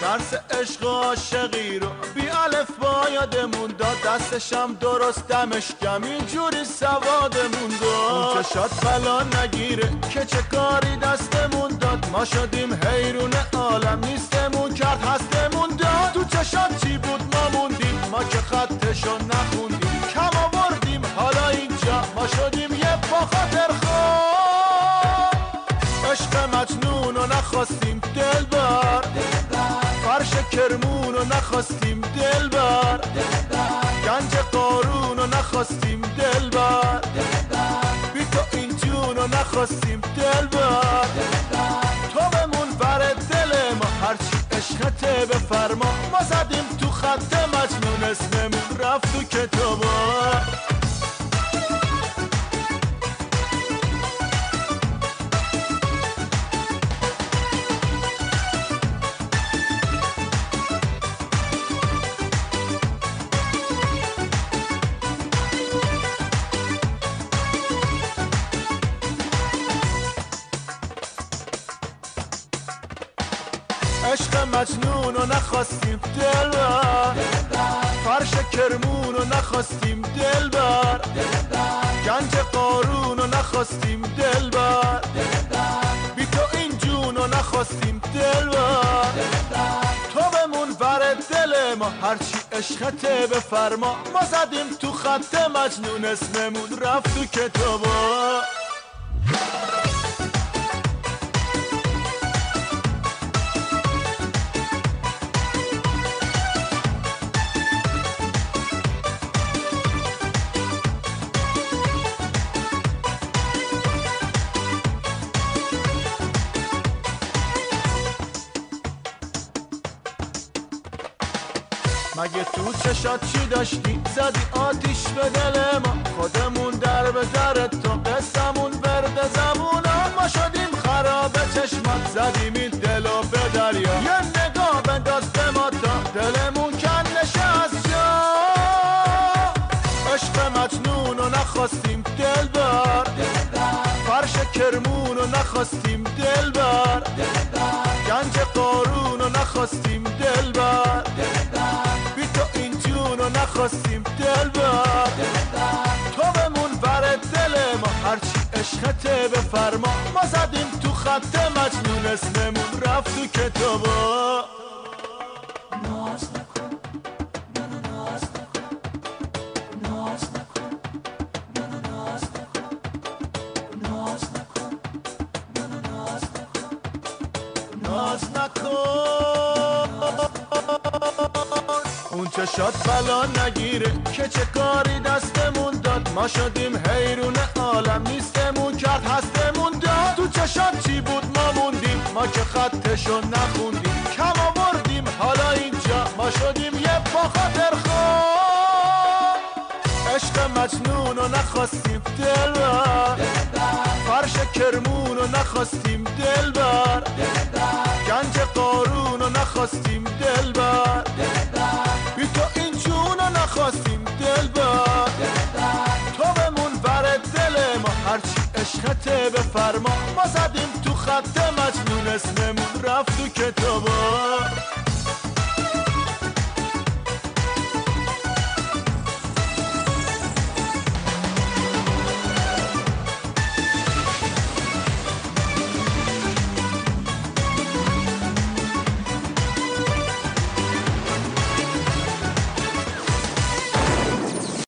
درس عشق و عاشقی رو بی الف با یادمون داد، دستشم درست دمش کم اینجوری سوادمون داد. اون چشات بلا نگیره که چه کاری دستمون داد، ما شدیم حیرون عالم نیستمون کرد هستمون داد. تو چشات چی بود ما موندیم، ما که خطشو نخوندیم، کم آوردیم حالا اینجا ما شدیم یه با خاطر خواه. عشق مجنون رو نخواستیم دلبر، فرش کرمون رو نخواستیم دلبر، گنج قارون رو نخواستیم دلبر، بی تو این جون رو نخواستیم دلبر. تو بمون بر دل ما، هرچی عشقته بفرما، ما زدیم تو خط مجنون، اسممون رفت تو کتابا. عشق مجنون رو نخواستیم دلبر، فرش کرمون رو نخواستیم دلبر، گنج قارون رو نخواستیم دلبر، بی تو این جون رو نخواستیم دلبر. تو بمون بر دل ما، هرچی عشقته بفرما، ما زدیم تو خط مجنون، اسممون رفت تو کتابا. مگه تو چشات چی داشتی زدی آتیش به دل ما، خودمون در به در تو قصمون ورد زمونا، ما شدیم خراب چشمات زدیم این دلو به دریا، یه نگاه بنداز به ما تا دلمون کن نشست جا. عشق مجنون رو نخواستیم دلبر، فرش کرمون رو نخواستیم دلبر، گنج قارون رو نخواستیم دلبر، بی تو این جون رو نخواستیم دلبر. تو بمون بر دل ما، هرچی عشقته بفرما، ما زدیم تو خط مجنون، اسممون رفت تو کتابا. ناز نکن، ناز نکن، ناز نکن، ناز نکن، ناز نکن، ناز نکن، ناز نکن. اون چشات بلا نگیره که چه کاری دستمون داد، ما شدیم حیرون عالم نیستمون کرد هستمون داد. تو چشات چی بود ما موندیم، ما که خطشو نخوندیم، کم آوردیم حالا اینجا ما شدیم یه با خاطر خواه. عشق مجنون رو نخواستیم دلبر، فرش کرمون رو نخواستیم دلبر، گنج قارون رو نخواستیم دلبر، بی تو این جون رو نخواستیم دلبر. تو بمون بر دل ما، هرچی عشقته بفرما، ما زدیم تو خط مجنون، اسممون رفت تو کتابا.